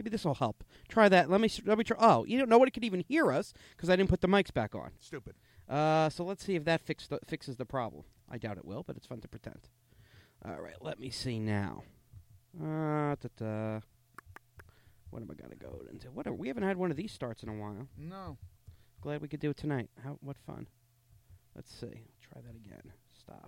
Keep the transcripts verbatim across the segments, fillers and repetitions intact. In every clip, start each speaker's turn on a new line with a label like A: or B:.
A: maybe this will help. Try that. Let me let me try. Oh, you know, nobody could even hear us because I didn't put the mics back on.
B: Stupid.
A: Uh, so let's see if that fix the, fixes the problem. I doubt it will, but it's fun to pretend. All right, let me see now. Uh, ta-ta. What am I gonna go into? What are, we haven't had one of these starts in a while.
B: No.
A: Glad we could do it tonight. How what fun. Let's see. Try that again. Stop.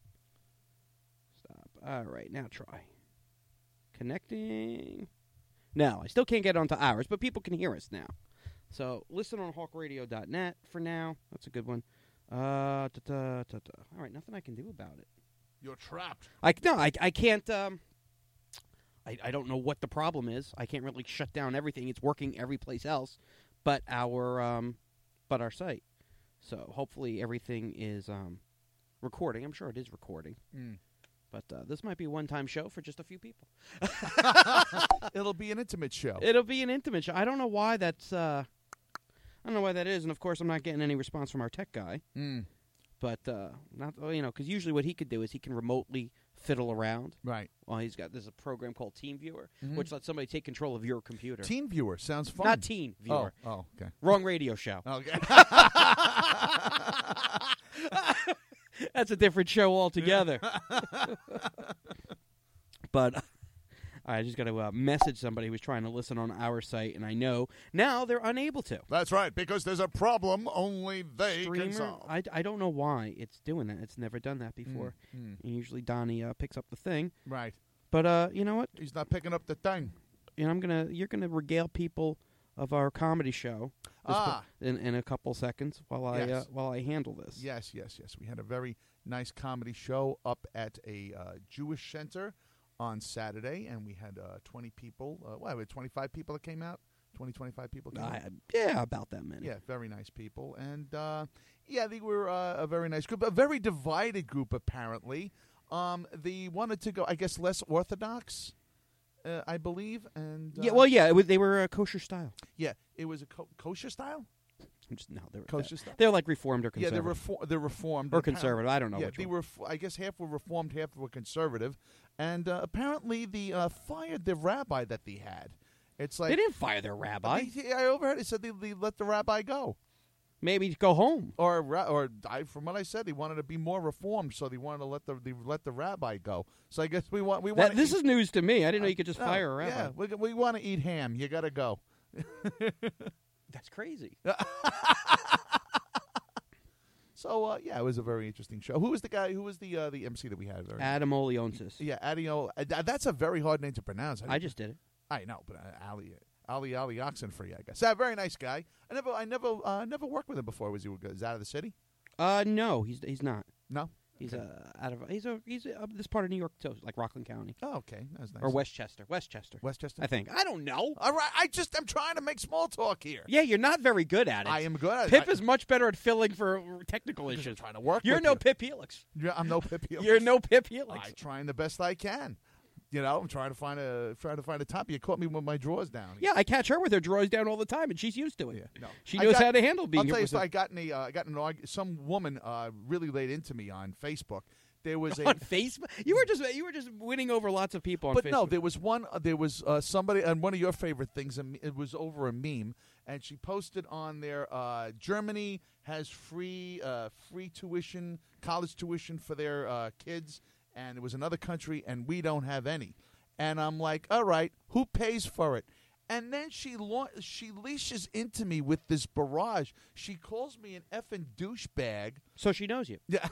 A: Stop. All right, now try. Connecting. No, I still can't get onto ours, but people can hear us now. So listen on hawk radio dot net for now. That's a good one. Uh, ta-ta, ta-ta. All right, nothing I can do about it.
B: You're trapped.
A: I no, I I can't. Um, I I don't know what the problem is. I can't really shut down everything. It's working every place else, but our um, but our site. So hopefully everything is um, recording. I'm sure it is recording.
B: Mm.
A: But uh, this might be a one-time show for just a few people.
B: It'll be an intimate show.
A: It'll be an intimate show. I don't know why that's. Uh, I don't know why that is, and of course I'm not getting any response from our tech guy.
B: Mm.
A: But uh, not you know because usually what he could do is he can remotely fiddle around.
B: Right.
A: Well, he's got there's a program called TeamViewer,
B: Mm-hmm.
A: which lets somebody take control of your computer.
B: Team Viewer sounds fun.
A: Not Teen Viewer.
B: Oh, oh okay.
A: Wrong radio show.
B: Okay.
A: That's a different show altogether. But I just got to uh, message somebody who was trying to listen on our site, and I know now they're unable to.
B: That's right, because there's a problem only they
A: Streamer,
B: can solve.
A: I, I don't know why it's doing that. It's never done that before.
B: Mm, mm.
A: And usually Donnie uh, picks up the thing.
B: Right.
A: But uh, you know what?
B: He's not picking up the thing.
A: You know, I'm gonna you're gonna regale people of our comedy show this
B: Ah.
A: po- in in a couple seconds while I
B: Yes.
A: uh, while I handle this.
B: Yes, yes, yes. We had a very nice comedy show up at a uh, Jewish center on Saturday, and we had uh, twenty people. Uh, well, we had twenty-five people that came out. twenty, twenty-five people came
A: I,
B: out.
A: yeah, about that many.
B: Yeah, very nice people. And, uh, yeah, they were uh, a very nice group. A very divided group, apparently. Um, they wanted to go, I guess, less orthodox, uh, I believe. And uh,
A: Yeah, well, yeah, it was, they were uh, kosher style.
B: yeah, it was a co- kosher style?
A: I'm just, no, they were
B: Kosher
A: they're,
B: style?
A: they're like reformed or
B: Yeah,
A: conservative.
B: they're, refor- they're reformed.
A: or
B: Apparently-
A: conservative. I don't know
B: Yeah,
A: which
B: they
A: one.
B: were. F- I guess half were reformed, half were conservative, and uh, apparently they uh, fired the rabbi that they had. It's like
A: They didn't fire their rabbi.
B: They, I overheard it said they, they let the rabbi go,
A: Maybe go home.
B: or ra- or I, from what I said, they wanted to be more reformed, so they wanted to let the they let the rabbi go. So I guess we want we want
A: That, this is news to me. I didn't know you could just
B: no,
A: fire a rabbi.
B: Yeah, we we want to eat ham. You got to go.
A: That's crazy.
B: So uh, yeah, it was a very interesting show. Who was the guy? Who was the uh, the M C that we had? Very
A: Adam Oleonsis.
B: Yeah, Adio. Uh, th- that's a very hard name to pronounce.
A: I just did it.
B: I know, but uh, Ali, Ali, Ali Oxenfree, I guess. Yeah, very nice guy. I never, I never, uh, never worked with him before. Was he was out of the city?
A: Uh, no, he's he's not.
B: No.
A: He's
B: Okay.
A: uh, out of he's a, he's uh, this part of New York too, like Rockland County
B: Oh, okay, that's nice.
A: or Westchester. Westchester,
B: Westchester.
A: I think. I don't know.
B: All right, I just I'm trying to make small talk here.
A: Yeah, you're not very good at it.
B: I am good. at
A: Pip
B: I,
A: is much better at filling for technical
B: I'm
A: issues.
B: trying to work.
A: You're
B: with
A: no
B: you.
A: Pip Helix.
B: Yeah, I'm no Pip Helix.
A: You're no Pip Helix.
B: I'm trying the best I can. You know, I'm trying to find a trying to find a top. You caught me with my drawers down.
A: Yeah, I catch her with her drawers down all the time, and she's used to it.
B: Yeah, no.
A: She
B: I
A: knows
B: got-
A: how to handle being
B: I'll tell you,
A: with
B: so
A: a-
B: I got in a, uh, I got in an argu- some woman uh, really laid into me on Facebook. There was a
A: on Facebook. You were just you were just winning over lots of people on
B: But
A: Facebook.
B: no, there was one. Uh, there was uh, somebody, and one of your favorite things. um, It was over a meme, and she posted on there. Uh, Germany has free, uh, free tuition, college tuition for their uh, kids, and it was another country, and we don't have any. And I'm like, all right, who pays for it? And then she la- she leashes into me with this barrage. She calls me an effing douchebag.
A: So she knows you.
B: Yeah.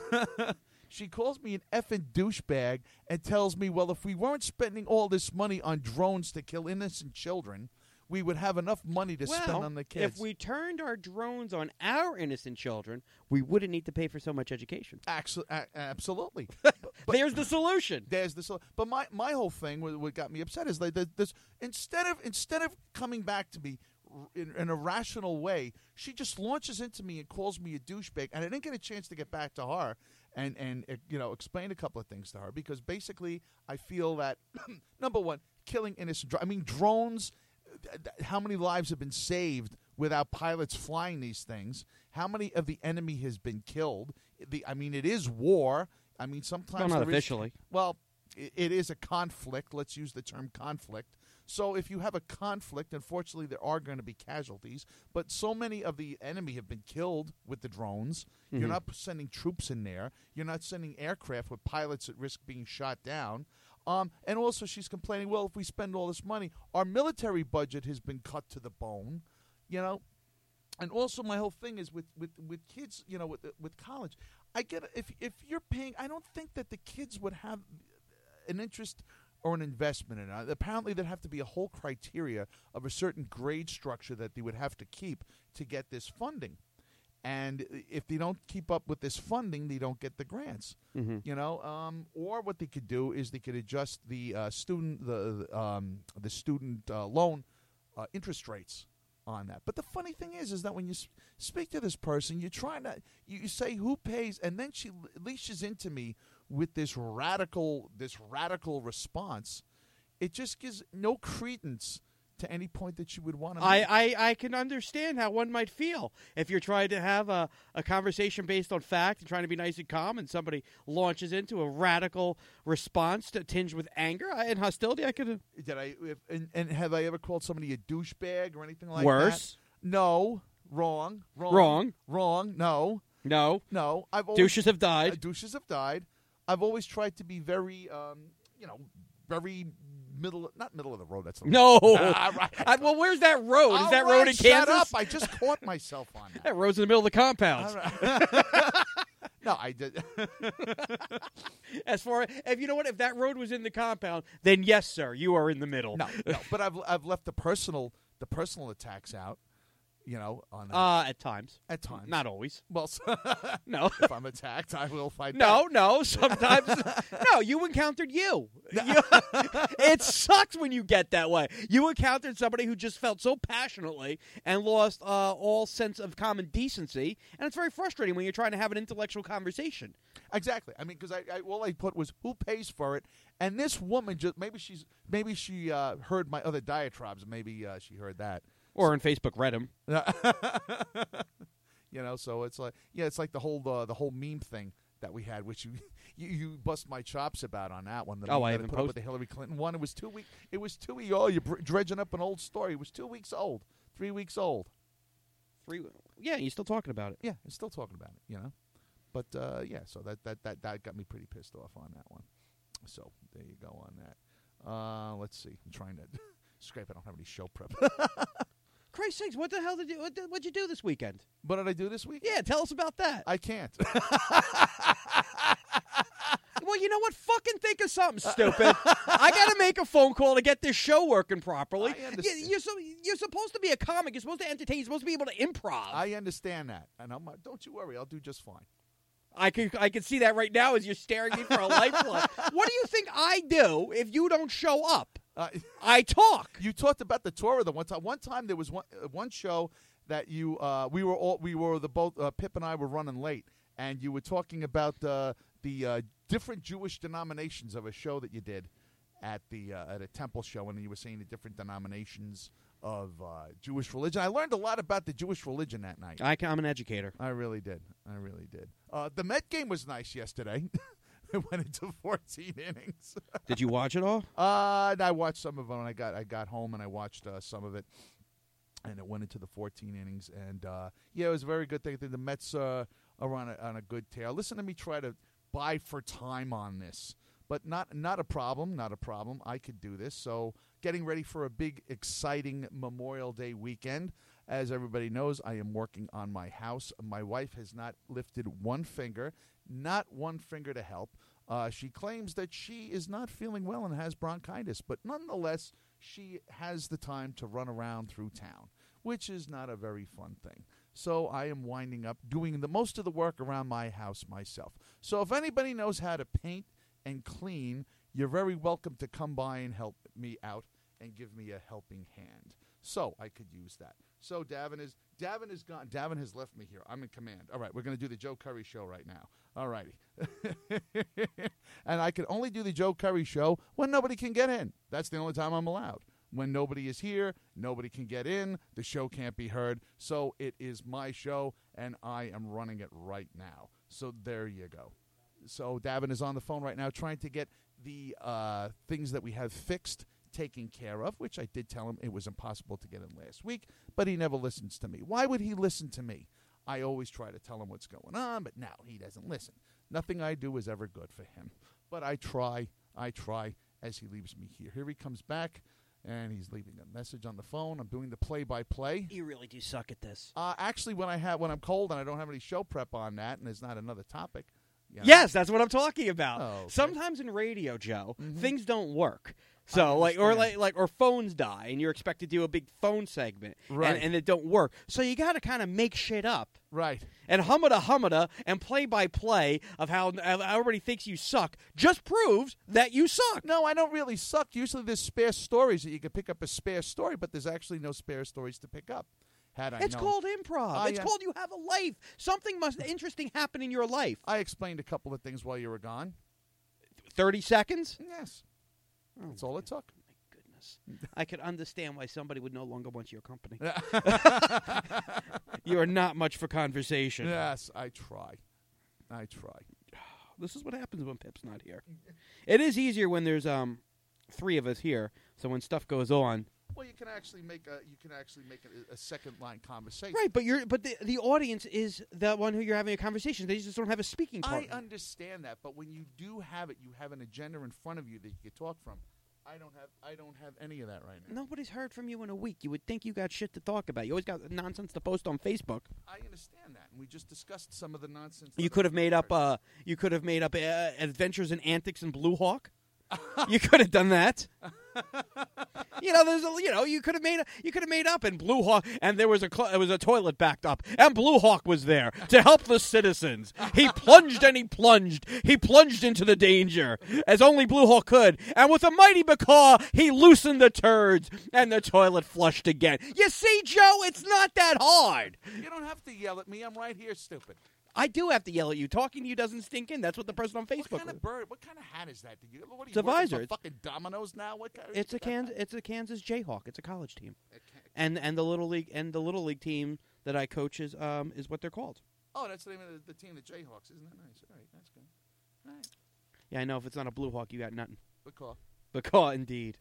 B: She calls me an effing douchebag and tells me, well, if we weren't spending all this money on drones to kill innocent children, we would have enough money to
A: well,
B: spend on the kids.
A: if we turned our drones on our innocent children, we wouldn't need to pay for so much education.
B: Actu- a- absolutely.
A: There's the solution.
B: There's this, but my, my whole thing, what what got me upset is like that this instead of instead of coming back to me in, in a rational way, she just launches into me and calls me a douchebag, and I didn't get a chance to get back to her and and uh, you know explain a couple of things to her because basically I feel that number one, killing innocent. dr- I mean drones. th- th- How many lives have been saved without pilots flying these things? How many of the enemy has been killed? The I mean, it is war. I mean, sometimes
A: Well, not
B: there is-
A: officially.
B: well, i- it is a conflict. Let's use the term conflict. So if you have a conflict, unfortunately, there are going to be casualties. But so many of the enemy have been killed with the drones.
A: Mhm.
B: You're not sending troops in there. You're not sending aircraft with pilots at risk being shot down. Um, and also she's complaining, well, if we spend all this money, our military budget has been cut to the bone, you know. And also my whole thing is with, with, with kids, you know, with with college. I get if if you're paying, I don't think that the kids would have an interest or an investment in it. Apparently there'd have to be a whole criteria of a certain grade structure that they would have to keep to get this funding. And if they don't keep up with this funding, they don't get the grants.
A: Mm-hmm.
B: You know, um, or what they could do is they could adjust the uh, student the um, the student uh, loan uh, interest rates on that. But the funny thing is, is that when you s- speak to this person, you're trying to you, you say who pays, and then she leashes into me with this radical this radical response. It just gives no credence to any point that you would want to
A: I,
B: make.
A: I, I can understand how one might feel if you're trying to have a, a conversation based on fact and trying to be nice and calm, and somebody launches into a radical response to tinged with anger and hostility. I could
B: Did I? If, and, and have I ever called somebody a douchebag or anything like
A: worse.
B: that? No. Wrong. Wrong.
A: Wrong.
B: Wrong. No.
A: No,
B: No. I've always,
A: douches have died.
B: Uh, douches have died. I've always tried to be very, um, you know, very middle, not middle of the road. That's the
A: No.
B: Ah, right.
A: I, well, where's that road? Is
B: All
A: that
B: right,
A: road in
B: shut
A: Kansas?
B: up! I just caught myself on that.
A: That road's in the middle of the compound.
B: All right. No, I did.
A: As far if you know what, if that road was in the compound, then yes, sir, you are in the middle.
B: no, no. But I've I've left the personal the personal attacks out. You know, on that.
A: Uh, at times.
B: At times,
A: Not always.
B: Well,
A: No.
B: if I'm attacked, I will fight
A: No,
B: back.
A: no. Sometimes, no. You encountered you. You- It sucks when you get that way. You encountered somebody who just felt so passionately and lost uh, all sense of common decency, and it's very frustrating when you're trying to have an intellectual conversation.
B: Exactly. I mean, because I, I all I put was who pays for it, and this woman just maybe she's maybe she uh, heard my other diatribes. Maybe uh, she heard that.
A: Or on Facebook, read him.
B: You know, so it's like yeah, it's like the whole uh, the whole meme thing that we had, which you you, you bust my chops about on that one. The
A: Oh,
B: meme
A: I
B: that
A: haven't
B: put up with
A: posted-
B: the Hillary Clinton one. It was two week. It was two weeks. Oh, you're br- dredging up an old story. It was two weeks old, three weeks old.
A: Three. Yeah, you're still talking about it.
B: Yeah, I'm still talking about it. You know, but uh, yeah, so that, that that that got me pretty pissed off on that one. So there you go on that. Uh, let's see. I'm trying to scrape. I don't have any show prep.
A: Christ sakes, what the hell did you what did, what'd you do this weekend?
B: What did I do this week?
A: Yeah, tell us about that.
B: I can't.
A: Well, you know what? Fucking think of something stupid. I got to make a phone call to get this show working properly.
B: I
A: You,
B: understand.
A: you're, so, you're supposed to be a comic. You're supposed to entertain. You're supposed to be able to improv.
B: I understand that, and I'm. Don't you worry. I'll do just fine.
A: I can I can see that right now as you're staring me for a lifeline. What do you think I do if you don't show up?
B: Uh,
A: I talk.
B: you talked about the Torah the one time. One time there was one uh, one show that you uh, we were all we were the both uh, Pip and I were running late, and you were talking about uh, the uh, different Jewish denominations of a show that you did at the uh, at a temple show, and you were saying the different denominations of uh, Jewish religion. I learned a lot about the Jewish religion that night.
A: I can, I'm an educator.
B: I really did. I really did. Uh, the Met game was nice yesterday. It went into fourteen innings.
A: Did you watch it all?
B: Uh, and I watched some of it when I got I got home, and I watched uh, some of it, and it went into the fourteen innings. And uh, yeah, it was a very good thing. I think the Mets uh, are on a, on a good tear. Listen to me try to buy for time on this, but not not a problem. Not a problem. I could do this. So getting ready for a big, exciting Memorial Day weekend. As everybody knows, I am working on my house. My wife has not lifted one finger, not one finger to help. Uh, she claims that she is not feeling well and has bronchitis, but nonetheless, she has the time to run around through town, which is not a very fun thing. So I am winding up doing the most of the work around my house myself. So if anybody knows how to paint and clean, you're very welcome to come by and help me out and give me a helping hand. So I could use that. So Davin is Davin is gone. Davin has left me here. I'm in command. All right, we're going to do the Joe Curry show right now. All righty. And I can only do the Joe Curry show when nobody can get in. That's the only time I'm allowed. When nobody is here, nobody can get in, the show can't be heard. So it is my show, and I am running it right now. So there you go. So Davin is on the phone right now trying to get the uh, things that we have fixed, taken care of, which I did tell him it was impossible to get in last week, but he never listens to me. Why would he listen to me? I always try to tell him what's going on, but now he doesn't listen. Nothing I do is ever good for him. But I try, I try as he leaves me here. Here he comes back, and he's leaving a message on the phone. I'm doing the play-by-play.
A: You really do suck at this.
B: Uh, actually, when I have when I'm cold and I don't have any show prep on that, and there's not another topic. You know,
A: Yes, that's what I'm talking about.
B: Oh, okay.
A: Sometimes in radio, Joe,
B: Mhm.
A: things don't work. So like or
B: understand.
A: like like or phones die and you're expected to do a big phone segment
B: Right.
A: and, and it don't work. So you got to kind of make shit up.
B: Right.
A: And humada humada and play by play of how how everybody thinks you suck just proves that you suck.
B: No, I don't really suck. Usually there's spare stories that you can pick up a spare story, but there's actually no spare stories to pick up. Had I
A: It's
B: known.
A: called improv.
B: I,
A: it's
B: uh,
A: called you have a life. Something must interesting happen in your life.
B: I explained a couple of things while you were gone.
A: thirty seconds?
B: Yes.
A: Oh,
B: That's all it took.
A: My goodness. I could understand why somebody would no longer want your company. You are not much for conversation.
B: Yes, I try. I try.
A: This is what happens when Pip's not here. It is easier when there's um three of us here. So when stuff goes on,
B: Well, you can actually make a you can actually make a, a second line conversation.
A: right? But you're but the the audience is the one who you're having a conversation. They just don't have a speaking
B: I
A: partner.
B: understand that, but when you do have it, you have an agenda in front of you that you can talk from. I don't have I don't have any of that right now.
A: Nobody's heard from you in a week. You would think you got shit to talk about. You always got nonsense to post on Facebook.
B: I understand that, and we just discussed some of the nonsense.
A: You
B: that
A: could
B: I
A: have made up.
B: heard.
A: Uh, you could have made up uh, adventures and antics in Blue Hawk. You could have done that. You know, there's a, you know, you could have made you could have made up in Blue Hawk, and there was a cl- there was a toilet backed up, and Blue Hawk was there to help the citizens. He plunged and he plunged, he plunged into the danger as only Blue Hawk could, and with a mighty macaw, he loosened the turds, and the toilet flushed again. You see, Joe, it's not that hard.
B: You don't have to yell at me. I'm right here, stupid.
A: I do have to yell at you. Talking to you doesn't stink in. That's what the person on Facebook.
B: What kind
A: was.
B: of bird? What kind of hat is that? Do you, what are
A: It's
B: you
A: a
B: working
A: visor.
B: for fucking Domino's now? What kind?
A: It's a
B: what-
A: Kansas. It's a Kansas Jayhawk. It's a college team,
B: Okay.
A: and and the little league and the little league team that I coach is um is what they're called.
B: Oh, that's the name of the, the team, the Jayhawks. Isn't that nice? All right, that's good. All right,
A: Yeah, I know. If it's not a Blue Hawk, you got nothing.
B: good call.
A: Because indeed.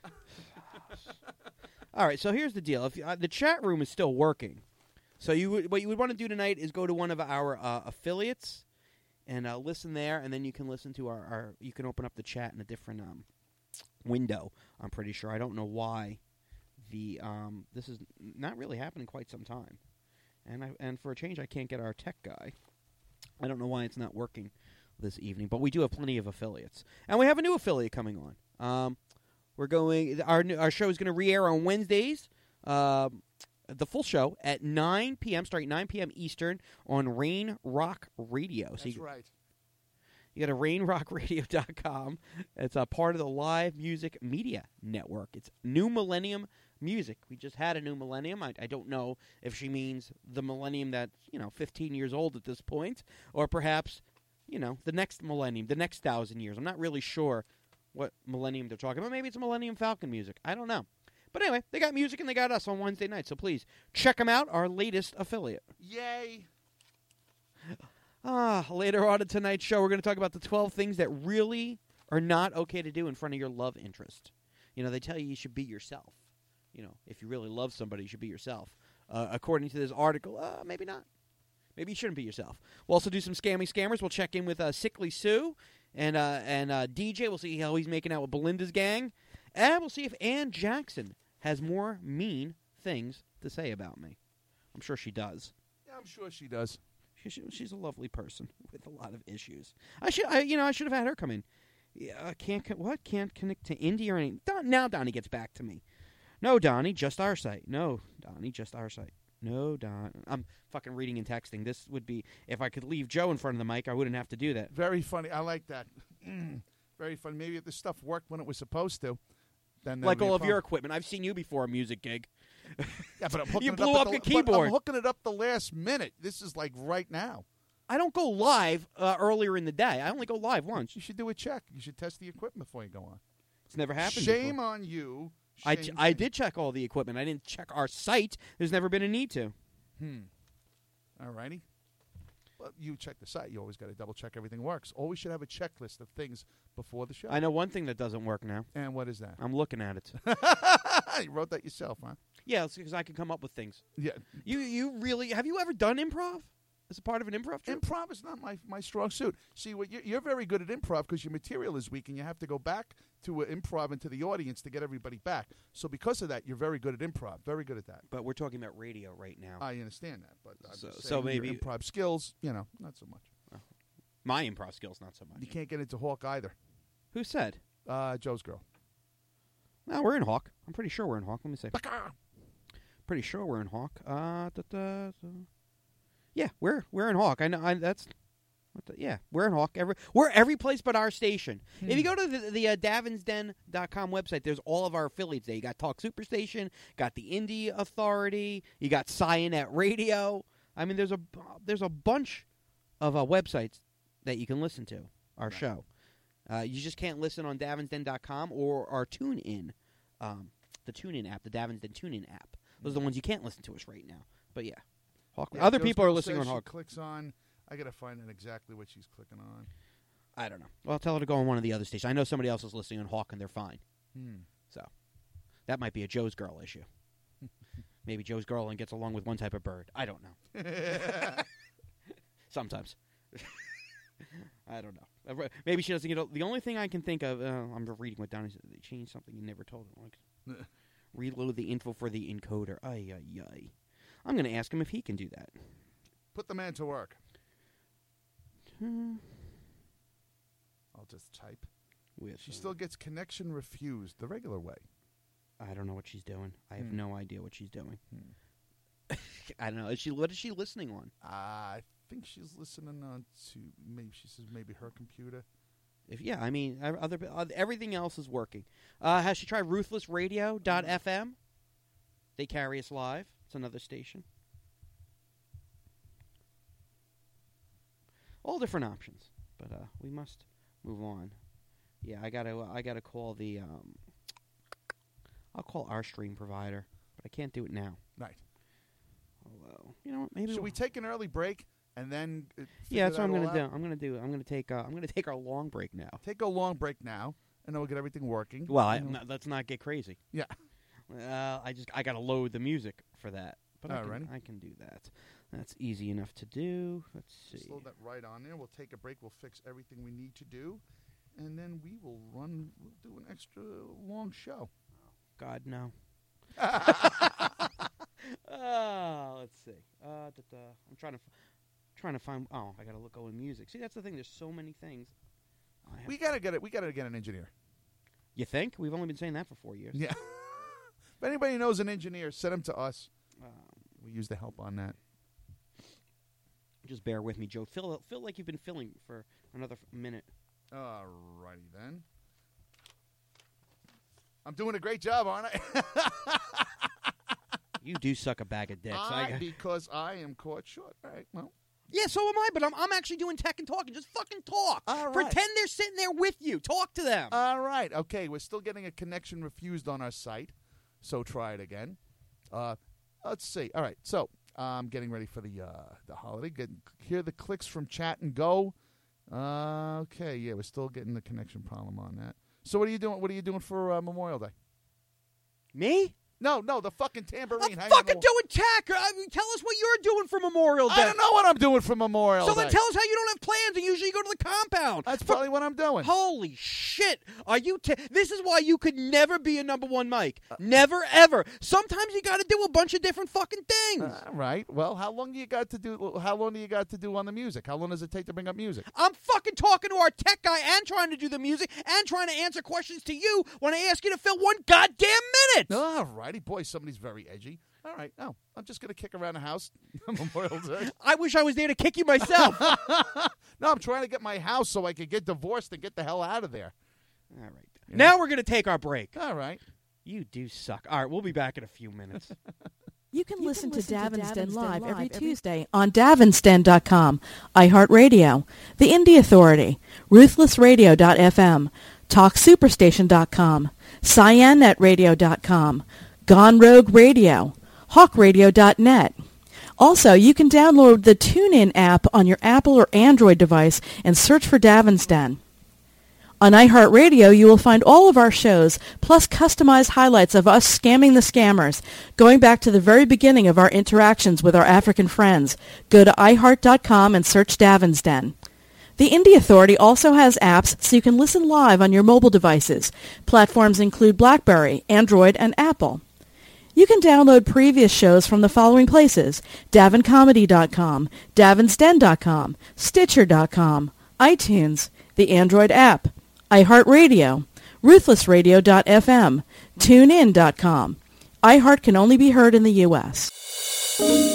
A: All right. So here's the deal. If you, uh, the chat room is still working, so you would, what you would want to do tonight is go to one of our uh, affiliates and uh, listen there, and then you can listen to our, our. You can open up the chat in a different um window. I'm pretty sure. I don't know why the um this is not really happening quite some time, and I and for a change, I can't get our tech guy. I don't know why it's not working this evening, but we do have plenty of affiliates, and we have a new affiliate coming on. Um, we're going. Our new, our show is going to re-air on Wednesdays. Um, the full show at nine p.m. starting nine p.m. Eastern on Rain Rock Radio.
B: That's
A: so you,
B: right.
A: you go to rain rock radio dot com. It's a part of the Live Music Media Network. It's New Millennium Music. We just had a new millennium. I, I don't know if she means the millennium that's, you know, fifteen years old at this point, or perhaps, you know, the next millennium, the next thousand years. I'm not really sure what millennium they're talking about. Maybe it's Millennium Falcon music. I don't know. But anyway, they got music and they got us on Wednesday night, so please check them out, our latest affiliate.
B: Yay!
A: Ah, later on in tonight's show, we're going to talk about the twelve things that really are not okay to do in front of your love interest. You know, they tell you you should be yourself. You know, if you really love somebody, you should be yourself. Uh, according to this article, uh, maybe not. Maybe you shouldn't be yourself. We'll also do some scammy scammers. We'll check in with uh, Sickly Sue and uh, and uh, D J. We'll see how he's making out with Belinda's gang. And we'll see if Ann Jackson has more mean things to say about me. I'm sure she does.
B: Yeah, I'm sure she does.
A: She, she, she's a lovely person with a lot of issues. I should, I, you know, I should have had her come in. Yeah, uh, can't co- what? Can't connect to Indy or anything. Don, now Donnie gets back to me. No, Donnie, just our site. No, Donnie, just our site. No, Don. I'm fucking reading and texting. This would be if I could leave Joe in front of the mic. I wouldn't have to do that.
B: Very funny. I like that. Very funny. Maybe if this stuff worked when it was supposed to, then
A: Like
B: that'd be
A: all
B: a
A: of your
B: problem.
A: equipment. I've seen you before a music gig.
B: Yeah, but I'm hooking
A: You
B: it
A: blew
B: up,
A: up
B: at
A: your
B: the, but
A: keyboard.
B: I'm hooking it up the last minute. This is like right now.
A: I don't go live uh, earlier in the day. I only go live once.
B: You should do a check. You should test the equipment before you go on.
A: It's never happened
B: Shame
A: before.
B: on you.
A: I,
B: Shame,
A: ch- I
B: shame.
A: did check all the equipment. I didn't check our site. There's never been a need to.
B: Hmm. All righty. Well, you check the site. You always got to double check everything works. Always should have a checklist of things before the show.
A: I know one thing that doesn't work now.
B: And what is that?
A: I'm looking at it.
B: You wrote that yourself, huh?
A: Yeah, it's because I can come up with things.
B: Yeah.
A: You you really have you ever done improv as a part of an improv troupe?
B: Improv is not my, my strong suit. See, what you're, you're very good at improv because your material is weak, and you have to go back to uh, improv and to the audience to get everybody back. So because of that, you're very good at improv. Very good at that.
A: But we're talking about radio right now.
B: I understand that, but I'm
A: So-
B: just
A: so
B: saying your
A: maybe-
B: improv skills, you know, not so much.
A: My improv skills, not so much.
B: You can't get into Hawk either.
A: Who said?
B: Uh, Joe's girl.
A: No, we're in Hawk. I'm pretty sure we're in Hawk. Let me see. Pretty sure we're in Hawk. Uh, da, da, da. Yeah, we're we're in Hawk. I know. I, that's what the, yeah, we're in Hawk. Every we're every place but our station.
B: Hmm.
A: If you go to the, the uh, Davins Den dot com website, there's all of our affiliates there. You got Talk Superstation, got the Indie Authority, you got Cyanet Radio. I mean, there's a there's a bunch of uh, websites that you can listen to our
B: Right.
A: show. Uh, you just can't listen on Davins Den dot com or our TuneIn, um, the TuneIn app, the Davins Den TuneIn app. Those are the ones you can't listen to us right now. But yeah, Hawk.
B: Yeah,
A: Other
B: Joe's
A: people are
B: girl
A: listening
B: says
A: on
B: she
A: Hawk.
B: clicks on. I got to find out exactly what she's clicking on.
A: I don't know. Well, I'll tell her to go on one of the other stations. I know somebody else is listening on Hawk and they're fine.
B: Hmm.
A: So that might be a Joe's Girl issue. Maybe Joe's Girl and gets along with one type of bird. I don't know. Sometimes. I don't know. Maybe she doesn't get. A, the only thing I can think of, uh, I'm reading what Donnie said. They changed something you never told him. Like, reload the info for the encoder. Ay, ay, ay. I'm going to ask him if he can do that.
B: Put the man to work.
A: Hmm.
B: I'll just type.
A: With,
B: She
A: uh,
B: still gets connection refused the regular way.
A: I don't know what she's doing. I have
B: Hmm.
A: no idea what she's doing.
B: Hmm.
A: I don't know. Is she? What is she listening on?
B: I think she's listening on to maybe she says maybe her computer.
A: If yeah, I mean, ev- other uh, everything else is working. Uh, has she tried ruthless radio dot f m? They carry us live. It's another station. All different options, but uh, we must move on. Yeah, I gotta I gotta call the. Um, I'll call our stream provider, but I can't do it now.
B: Right.
A: Although, you know what? Maybe
B: Should
A: we'll-
B: we take an early break and then? Uh,
A: Yeah, that's
B: figure
A: what I'm
B: that
A: gonna
B: all
A: do. I'm gonna do. I'm gonna take. Uh, I'm gonna take our long break now.
B: Take a long break now, and then we'll get everything working.
A: Well, I,
B: And then-
A: no, let's not get crazy.
B: yeah.
A: Uh, I just I gotta load the music for that. But I
B: Alrighty.
A: can, I can do that. That's easy enough to do. Let's see.
B: Slow that right on there. We'll take a break. We'll fix everything we need to do, and then we will run. We'll do an extra long show.
A: God no. Oh, let's see. Uh, da, da. I'm trying to f- trying to find. Oh, I gotta look over music. See, that's the thing. There's so many things. I have
B: We gotta get it. We gotta get an engineer.
A: you think we've only been saying that for four years?
B: Yeah. If anybody knows an engineer, send him to us.
A: Um,
B: We use the help on that.
A: just bear with me, Joe. Feel feel like you've been filling for another f- minute.
B: Alrighty then. I'm doing a great job, aren't I?
A: You do suck a bag of dicks. I
B: I,
A: got-
B: because I am caught short. All right. Well.
A: Yeah, so am I, but I'm I'm actually doing tech and talking. Just fucking talk.
B: All right.
A: Pretend they're sitting there with you. Talk to them.
B: All right. Okay. We're still getting a connection refused on our site, so try it again. Uh, let's see. All right. So I'm getting ready for the uh, the holiday. Get, hear the clicks from chat and go. Uh, okay. Yeah, we're still getting the connection problem on that. So what are you doing? What are you doing for uh, Memorial Day?
A: Me?
B: No, no, the fucking tambourine.
A: I'm
B: hanging on
A: fucking
B: the-
A: doing tech. I mean, tell us what you're doing for Memorial Day.
B: I don't know what I'm doing for Memorial
A: So
B: Day.
A: then tell us how you don't have plans and usually you go to the compound.
B: That's
A: For-
B: probably what I'm doing.
A: Holy shit. Are you t- This is why you could never be a number one mic.
B: Uh,
A: never, ever. Sometimes you got to do a bunch of different fucking things.
B: All right. Well, how long do you got to do? How long do you got to do on the music? How long does it take to bring up music?
A: I'm fucking talking to our tech guy and trying to do the music and trying to answer questions to you when I ask you to fill one goddamn minute.
B: All righty, boy. Somebody's very edgy. All right. No, I'm just gonna kick around the house Memorial Day.
A: I wish I was there to kick you myself. All
B: No, I'm trying to get my house so I could get divorced and get the hell out of there.
A: right.
B: Yeah.
A: Now we're going to take our break.
B: All right.
A: You do suck. All right, we'll be back in a few minutes.
C: You can
D: You
C: listen
D: can
C: to
D: listen to
C: Davins Den
D: Davins Den
C: Live
D: Live
C: every
D: every-
C: Tuesday on Davins Den dot com, iHeartRadio, The Indie Authority, Ruthless Radio dot f m, Talk Superstation dot com, Cyanet Radio dot com, Gone Rogue Radio, Hawk Radio dot net, Also, you can download the TuneIn app on your Apple or Android device and search for Davin's Den. On iHeartRadio, you will find all of our shows, plus customized highlights of us scamming the scammers, going back to the very beginning of our interactions with our African friends. Go to i heart dot com and search Davin's Den. The Indie Authority also has apps so you can listen live on your mobile devices. Platforms include BlackBerry, Android, and Apple. You can download previous shows from the following places: davin comedy dot com, davins den dot com, stitcher dot com, iTunes, the Android app, iHeartRadio, ruthless radio dot f m, tune in dot com. iHeart can only be heard in the U S